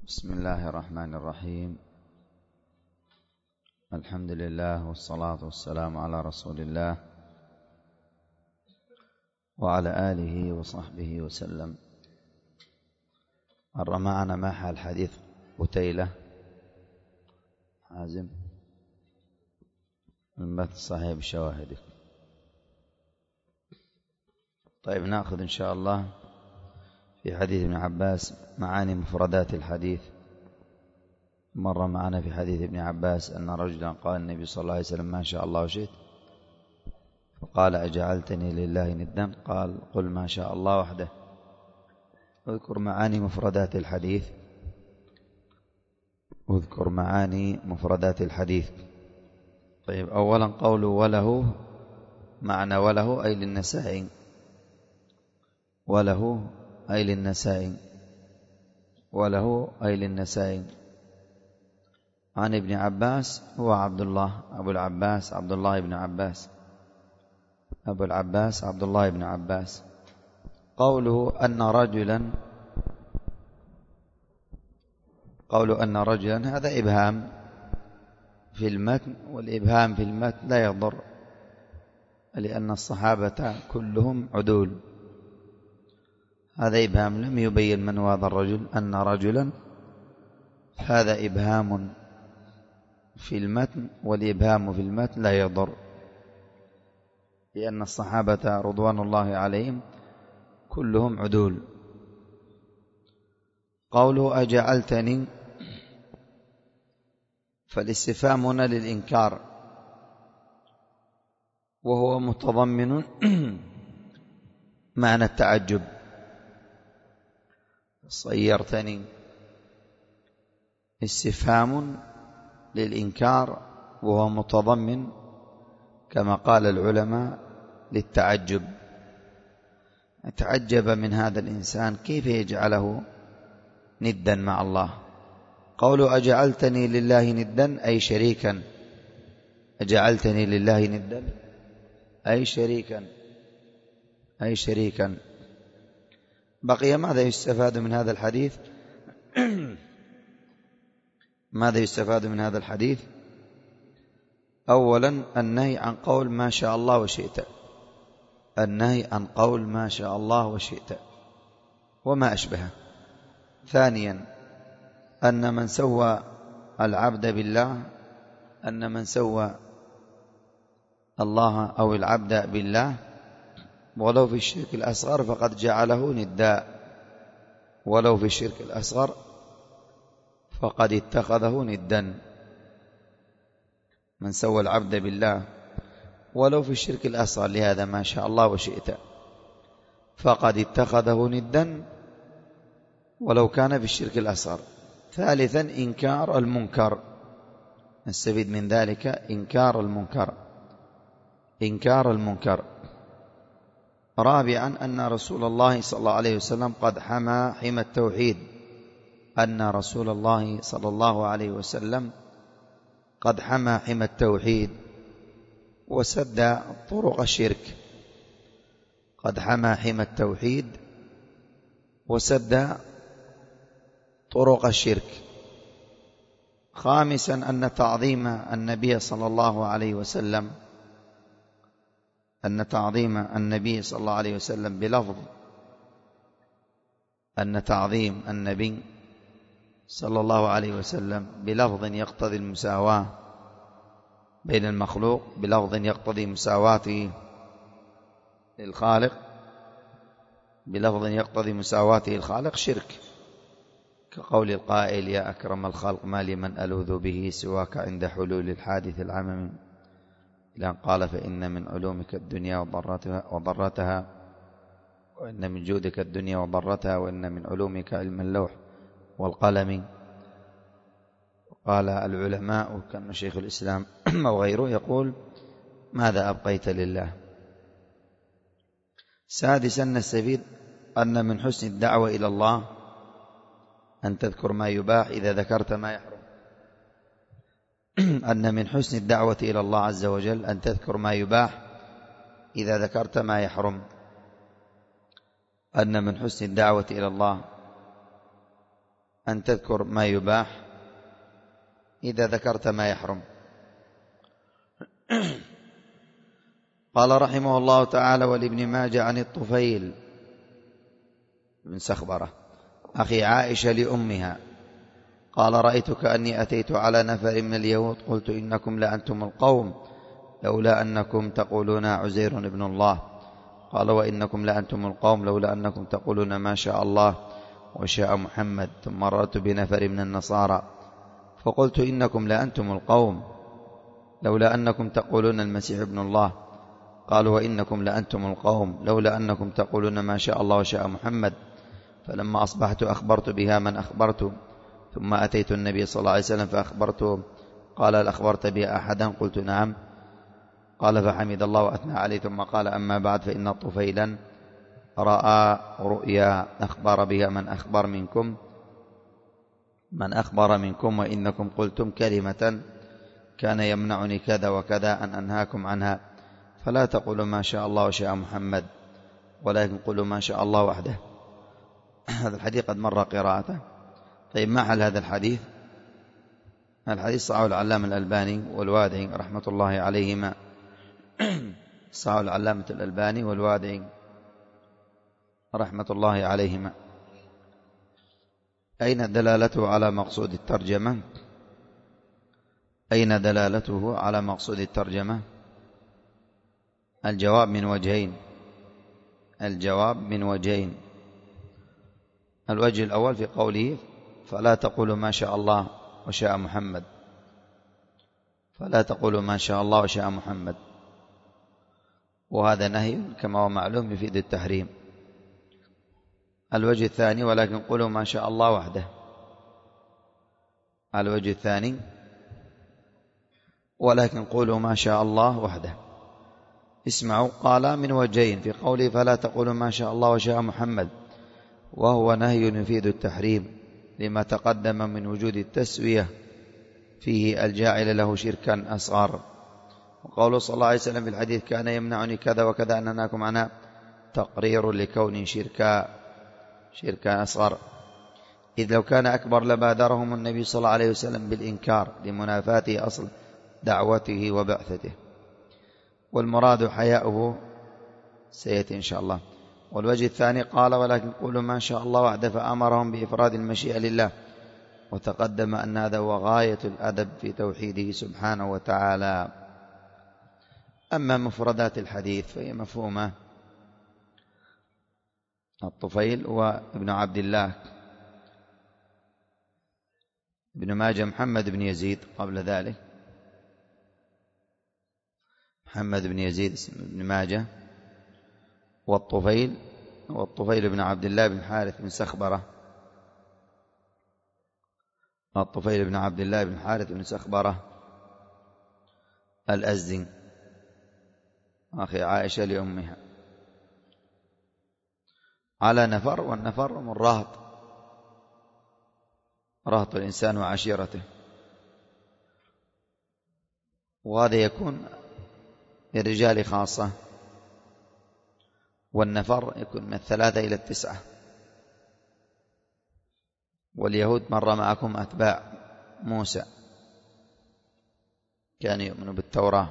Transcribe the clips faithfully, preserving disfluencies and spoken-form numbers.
بسم الله الرحمن الرحيم. الحمد لله والصلاة والسلام على رسول الله وعلى آله وصحبه وسلم. مر معنا ما حال حديث قتيلة حازم المثل صحيح بشواهده. طيب نأخذ إن شاء الله في حديث ابن عباس معاني مفردات الحديث. مر معنا في حديث ابن عباس أن رجلا قال النبي صلى الله عليه وسلم ما شاء الله وشئت، فقال أجعلتني لله ندا؟ قال قل ما شاء الله وحده. اذكر معاني مفردات الحديث اذكر معاني مفردات الحديث. طيب أولا قوله وله، معنى وله أي للنسائي، وله أي للنسائي وله أي للنسائي. عن ابن عباس هو عبد الله أبو العباس عبد الله بن عباس أبو العباس عبد الله بن عباس. قوله أن رجلا قوله أن رجلا هذا إبهام في المتن، والإبهام في المتن لا يضر لأن الصحابة كلهم عدول. هذا إبهام لم يبين من هو هذا الرجل. أن رجلا هذا إبهام في المتن، والإبهام في المتن لا يضر لأن الصحابة رضوان الله عليهم كلهم عدول. قوله أجعلتني، فالاستفهام هنا للإنكار، وهو متضمن معنى التعجب. صيرتني استفهام للإنكار، وهو متضمن كما قال العلماء للتعجب. تعجب من هذا الإنسان كيف يجعله ندا مع الله. قوله أجعلتني لله ندا أي شريكا، أجعلتني لله ندا أي شريكا أي شريكا. بقي ماذا يستفاد من هذا الحديث؟ ماذا يستفاد من هذا الحديث؟ أولا النهي عن قول ما شاء الله وشئت، النهي عن قول ما شاء الله وشئت وما أشبهه. ثانيا أن من سوى العبد بالله أن من سوى الله أو العبد بالله ولو في الشرك الأصغر فقد جعله نداء، ولو في الشرك الأصغر فقد اتخذه ندا. من سوى العبد بالله ولو في الشرك الأصغر، لهذا ما شاء الله وشئت، فقد اتخذه ندا ولو كان في الشرك الأصغر. ثالثا إنكار المنكر، نستفيد من ذلك إنكار المنكر إنكار المنكر. رابعا أن رسول الله صلى الله عليه وسلم قد حمى حمى التوحيد، أن رسول الله صلى الله عليه وسلم قد حمى حمى التوحيد وسد طرق الشرك. قد حمى حمى التوحيد وسد طرق الشرك. خامسا أن تعظيم النبي صلى الله عليه وسلم أن تعظيم النبي صلى الله عليه وسلم بلفظ أن تعظيم النبي صلى الله عليه وسلم بلفظ يقتضي المساواة بين المخلوق، بلفظ يقتضي مساواته للخالق، بلفظ يقتضي مساواته الخالق شرك، كقول القائل يا أكرم الخلق ما لمن ألوذ به سواك عند حلول الحادث العمم، إلى أن قال فإن من علومك الدنيا وضرتها, وضرتها وإن من جودك الدنيا وضرتها وإن من علومك علم اللوح والقلم. قال العلماء كان شيخ الإسلام وغيره يقول ماذا أبقيت لله. سادسا نستفيد أن من حسن الدعوة إلى الله أن تذكر ما يباح إذا ذكرت ما يحرم. أن من حسن الدعوة إلى الله عز وجل أن تذكر ما يباح إذا ذكرت ما يحرم. أن من حسن الدعوة إلى الله أن تذكر ما يباح إذا ذكرت ما يحرم. قال رحمه الله تعالى: ولابن ماجه عن الطفيل بن سخبرة أخي عائشة لأمها قال: رأيت كأني أتيت على نفر من اليهود قلت: إنكم لأنتم القوم لولا أنكم تقولون عزير ابن الله. قال: وإنكم لأنتم القوم لولا أنكم تقولون ما شاء الله وشاء محمد. ثم مررت بنفر من النصارى فقلت: إنكم لأنتم القوم لولا أنكم تقولون المسيح ابن الله. قالوا: وإنكم لأنتم القوم لولا أنكم تقولون ما شاء الله وشاء محمد. فلما أصبحت أخبرت بها من أخبرت، ثم أتيت النبي صلى الله عليه وسلم فأخبرته. قال: هل أخبرت بها أحدا؟ قلت: نعم. قال: فحمد الله وأثنى عليه، ثم قال: أما بعد، فإن طفيلا رأى رؤيا أخبر بها من أخبر منكم من أخبر منكم وإنكم قلتم كلمة كان يمنعني كذا وكذا أن أنهاكم عنها، فلا تقولوا ما شاء الله وشاء محمد، ولكن قولوا ما شاء الله وحده. هذا الحديث قد مر قراءته. طيب، ما حل هذا الحديث؟ الحديث صححه العلامة الألباني والوادعي رحمة الله عليهما. صححه العلامة الألباني والوادعي رحمة الله عليهما. أين دلالته على مقصود الترجمة؟ أين دلالته على مقصود الترجمة؟ الجواب من وجهين الجواب من وجهين الوجه الأول في قوله: فلا تقولوا ما شاء الله وشاء محمد، فلا تقولوا ما شاء الله وشاء محمد، وهذا نهي كما هو معلوم يفيد التحريم. الوجه الثاني: ولكن قولوا ما شاء الله وحده. الوجه الثاني: ولكن قولوا ما شاء الله وحده. اسمعوا، قال من وجهين في قوله: فلا تقولوا ما شاء الله وشاء محمد، وهو نهي يفيد التحريم لما تقدم من وجود التسوية فيه الجاعل له شركا أصغر. وقوله صلى الله عليه وسلم في الحديث: كان يمنعني كذا وكذا أن أنهاكم عنها، تقرير لكون شركا شركا أصغر، إذ لو كان أكبر لبادرهم النبي صلى الله عليه وسلم بالإنكار لمنافاته أصل دعوته وبعثته، والمراد حياؤه سيأتي إن شاء الله. والوجه الثاني: قال: ولكن قولوا ما شاء الله وحده، فأمرهم بإفراد المشيئة لله، وتقدم أن هذا هو غاية الأدب في توحيده سبحانه وتعالى. أما مفردات الحديث فهي مفهومة. الطفيل هو ابن عبد الله، ابن ماجه محمد بن يزيد، قبل ذلك محمد بن يزيد بن ماجه، والطفيل والطفيل بن عبد الله بن حارث بن سخبرة الطفيل بن عبد الله بن حارث بن سخبرة الأزدي أخي عائشة لأمها، على نفر، والنفر من رهط رهط الإنسان وعشيرته، وهذا يكون للرجال خاصة، والنفر يكون من الثلاثة إلى التسعة. واليهود مر معكم أتباع موسى، كانوا يؤمنوا بالتوراة.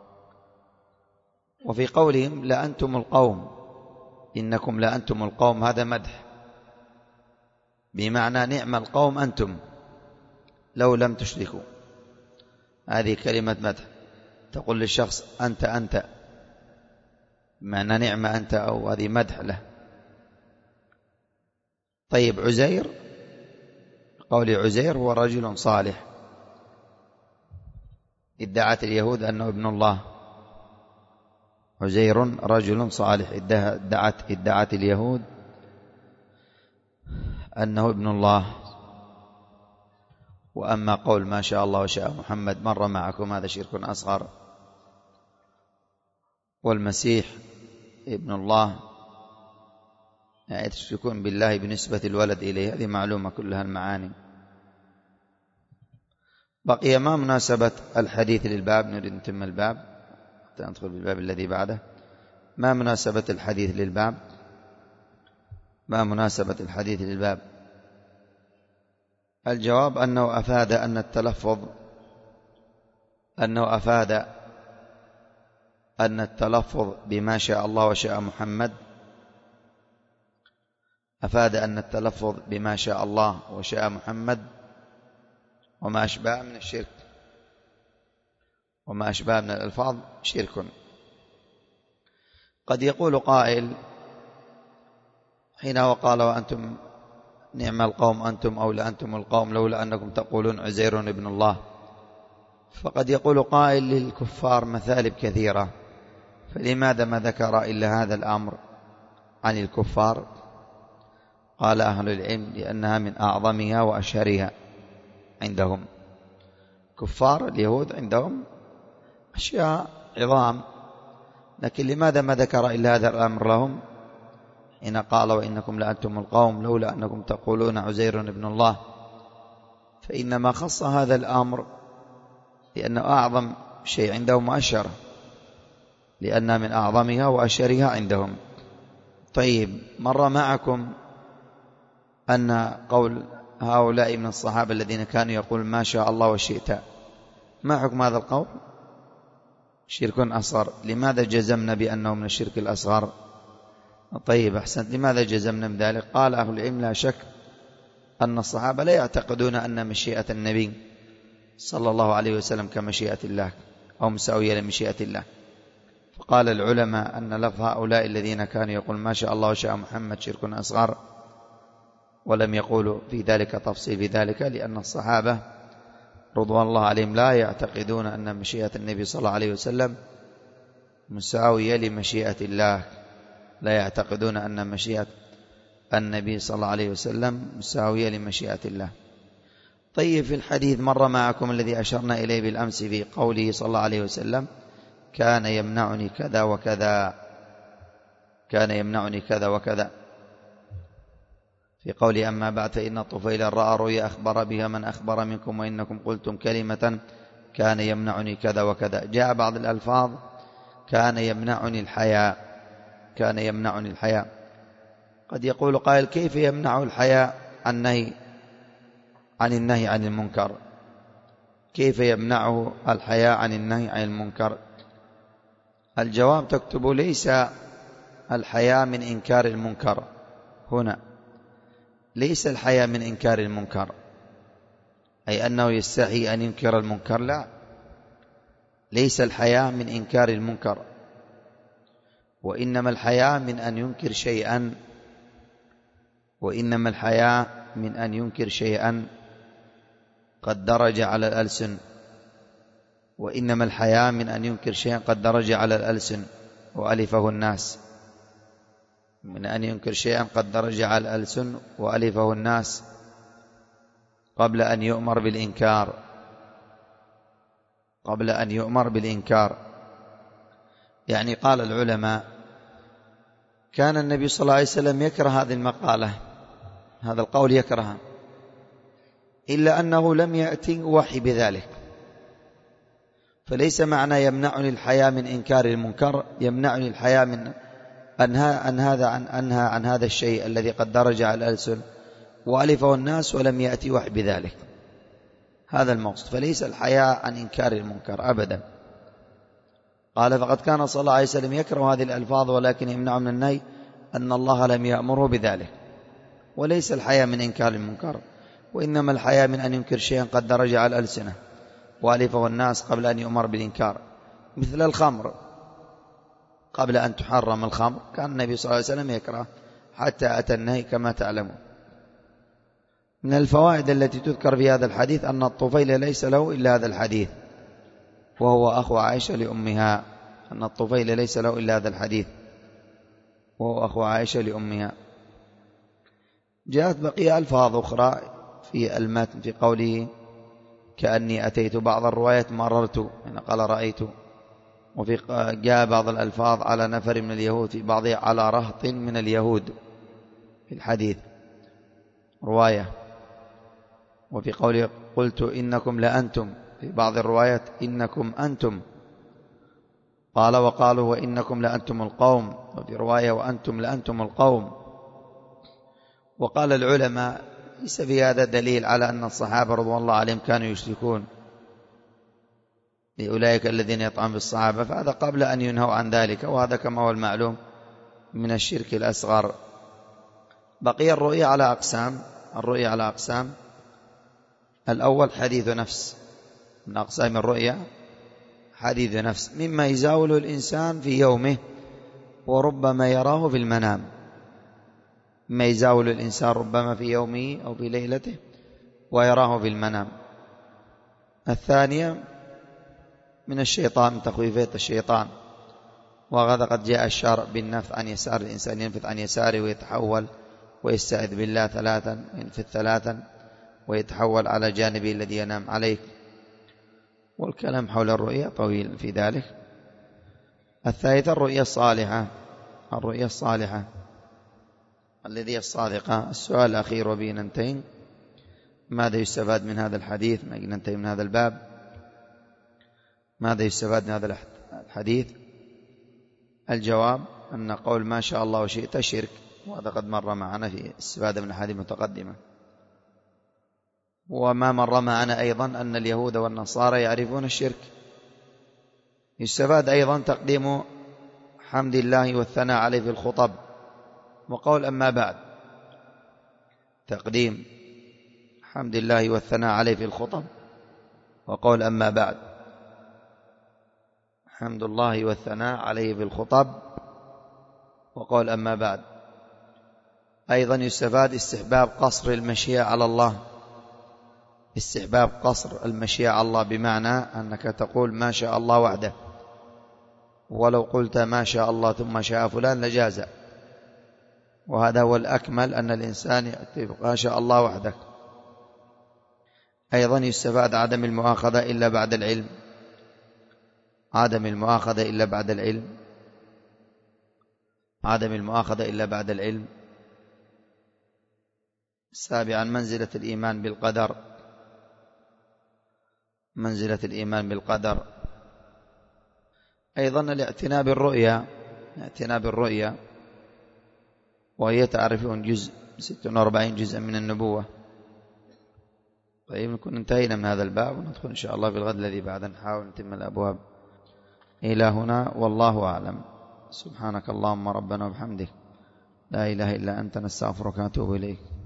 وفي قولهم لأنتم القوم، إنكم لأنتم القوم، هذا مدح، بمعنى نعم القوم أنتم لو لم تشركوا. هذه كلمة مدح، تقول للشخص أنت أنت، معنى نعم أنت، أو هذه مدح له. طيب، عزير، قول عزير هو رجل صالح، ادعت اليهود أنه ابن الله. عزير رجل صالح، ادعت ادعت اليهود أنه ابن الله. وأما قول ما شاء الله وشاء محمد مر معكم، هذا شرك أصغر. والمسيح ابن الله، يعني تشركون بالله بنسبة الولد إليه، هذه معلومة كلها المعاني. بقي ما مناسبة الحديث للباب؟ نريد نتم الباب حتى ندخل بالباب الذي بعده. ما مناسبة الحديث للباب؟ ما مناسبة الحديث للباب؟ الجواب أنه أفاد أن التلفظ أنه أفاد أن التلفظ بما شاء الله وشاء محمد أفاد أن التلفظ بما شاء الله وشاء محمد وما أشبه من الشرك، وما أشبه من الألفاظ شرك. قد يقول قائل حين وقال وأنتم نعم القوم أنتم أو لأنتم القوم لولا أنكم تقولون عزير ابن الله، فقد يقول قائل للكفار مثالب كثيرة، فلماذا ما ذكر إلا هذا الأمر عن الكفار؟ قال أهل العلم لأنها من أعظمها وأشهرها عندهم. كفار اليهود عندهم أشياء عظام، لكن لماذا ما ذكر إلا هذا الأمر لهم حين قال وإنكم لأنتم القوم لولا أنكم تقولون عزير ابن الله؟ فإنما خص هذا الأمر لأنه أعظم شيء عندهم وأشهر، لأنها من أعظمها وأشهرها عندهم. طيب، مر معكم أن قول هؤلاء من الصحابة الذين كانوا يقول ما شاء الله وشئت، ما حكم هذا القول؟ شرك أصغر. لماذا جزمنا بأنه من الشرك الأصغر؟ طيب أحسنت، لماذا جزمنا بذلك؟ قال أهل العلم لا شك أن الصحابة لا يعتقدون أن مشيئة النبي صلى الله عليه وسلم كمشيئة الله أو مساوية لمشيئة الله. فقال العلماء أن لفظ هؤلاء الذين كانوا يقول ما شاء الله وشاء محمد شرك أصغر، ولم يقولوا في ذلك تفصيل بذلك، لأن الصحابة رضوان الله عليهم لا يعتقدون أن مشيئة النبي صلى الله عليه وسلم مساوية لمشيئة الله، لا يعتقدون أن مشيئة النبي صلى الله عليه وسلم مساوية لمشيئة الله. طيب، في الحديث مر معكم الذي أشرنا إليه بالأمس في قوله صلى الله عليه وسلم كان يمنعني كذا وكذا، كان يمنعني كذا وكذا، في قوله أما بعد فإن الطفيل رأى رؤيا أخبر بها من أخبر منكم وإنكم قلتم كلمة كان يمنعني كذا وكذا. جاء بعض الألفاظ كان يمنعني الحياء، كان يمنعني الحياء. قد يقول قائل كيف يمنع الحياء عن النهي عن النهي عن المنكر؟ كيف يمنعه الحياء عن النهي عن المنكر؟ الجواب تكتب ليس الحياء من إنكار المنكر، هنا ليس الحياء من إنكار المنكر أي أنه يستحي أن ينكر المنكر، لا، ليس الحياء من إنكار المنكر، وإنما الحياء من أن ينكر شيئا، وإنما الحياء من أن ينكر شيئا قد درج على الألسن، وإنما الحياء من أن ينكر شيئا قد درج على الألسن وألفه الناس، من أن ينكر شيئا قد درج على الألسن وألفه الناس قبل أن يؤمر بالإنكار، قبل أن يؤمر بالإنكار. يعني قال العلماء كان النبي صلى الله عليه وسلم يكره هذه المقالة، هذا القول يكرهه، إلا أنه لم يأتي وحي بذلك، فليس معنى يمنعني الحياء من إنكار المنكر يمنعني الحياء من أنهى عن هذا عن أنهى عن هذا الشيء الذي قد درج على الألسن وألفه الناس ولم يأتي وحي بذلك، هذا المقصد. فليس الحياء عن إنكار المنكر أبدا. قال فقد كان صلى الله عليه وسلم يكره هذه الألفاظ ولكن يمنع من النهي أن الله لم يأمره بذلك، وليس الحياء من إنكار المنكر، وإنما الحياء من أن ينكر شيئا قد درج على الألسنة وألفه الناس قبل أن يؤمر بالإنكار، مثل الخمر، قبل أن تحرم الخمر كان النبي صلى الله عليه وسلم يكره حتى أتى النهي كما تعلمون. من الفوائد التي تذكر في هذا الحديث أن الطفيل ليس له إلا هذا الحديث وهو أخو عائشة لأمها، أن الطفيل ليس له إلا هذا الحديث وهو أخو عائشة لأمها. جاءت بقية ألفاظ أخرى في المتن في قوله كأني أتيت، بعض الروايات مررت، يعني قال رأيت، وفي جاء بعض الألفاظ على نفر من اليهود، في بعضها على رهط من اليهود في الحديث رواية، وفي قوله قلت إنكم لأنتم، في بعض الروايات إنكم أنتم، قال وقالوا وإنكم لأنتم القوم، وفي رواية وأنتم لأنتم القوم. وقال العلماء ليس في هذا دليل على أن الصحابة رضوان الله عليهم كانوا يشركون لأولئك الذين يطعنون بالصحابة، فهذا قبل أن ينهوا عن ذلك، وهذا كما هو المعلوم من الشرك الأصغر. بقي الرؤية على أقسام. الرؤية على أقسام: الأول حديث نفس، من أقسام الرؤية حديث نفس، مما يزاول الإنسان في يومه وربما يراه في المنام، مما يزاول الإنسان ربما في يومه أو في ليلته ويراه في المنام. الثانية من الشيطان، من تخويفات الشيطان، وهذا قد جاء الشرع بالنفث عن يسار الإنسان، ينفث عن يساره ويتحول ويستعذ بالله ثلاثا، ينفث ثلاثا ويتحول على جانبه الذي ينام عليه، والكلام حول الرؤيا طويل في ذلك. الثالثة الرؤيا الصالحة، الرؤيا الصالحة الذي هي الصادقة. السؤال الأخير وبه ننتهي: ماذا يستفاد من هذا الحديث؟ ما ننتهي من هذا الباب. ماذا يستفاد من هذا الحديث؟ الجواب أن قول ما شاء الله وشئت شرك، وهذا قد مر معنا في استفادة من الحديث المتقدمة. وما مر معنا أيضا أن اليهود والنصارى يعرفون الشرك. يستفاد أيضا تقديم حمد الله والثناء عليه في الخطب، وقول أما بعد، تقديم حمد الله والثناء عليه في الخطب وقول أما بعد، حمد الله والثناء عليه في الخطب وقول أما بعد. أيضا يستفاد استحباب قصر المشيئة على الله، استحباب قصر المشيئة على الله، بمعنى أنك تقول ما شاء الله وحده، ولو قلت ما شاء الله ثم شاء فلان لجاز، وهذا هو الأكمل، أن الإنسان يأتي ما شاء الله وحده. أيضا يستفاد عدم المؤاخذة إلا بعد العلم، عدم المؤاخذة إلا بعد العلم، عدم المؤاخذة إلا بعد العلم. سابعا منزلة الإيمان بالقدر، منزلة الإيمان بالقدر. أيضا الاعتناء بالرؤيا، الاعتناء بالرؤيا، وهي تعرفون جزء ستة وأربعين جزءا من النبوة. طيب نكون انتهينا من هذا الباب، وندخل إن شاء الله في الغد الذي بعده نحاول نتم الأبواب. إلى هنا والله أعلم. سبحانك اللهم ربنا وبحمدك، لا إله إلا أنت، نستغفرك ونتوب إليك.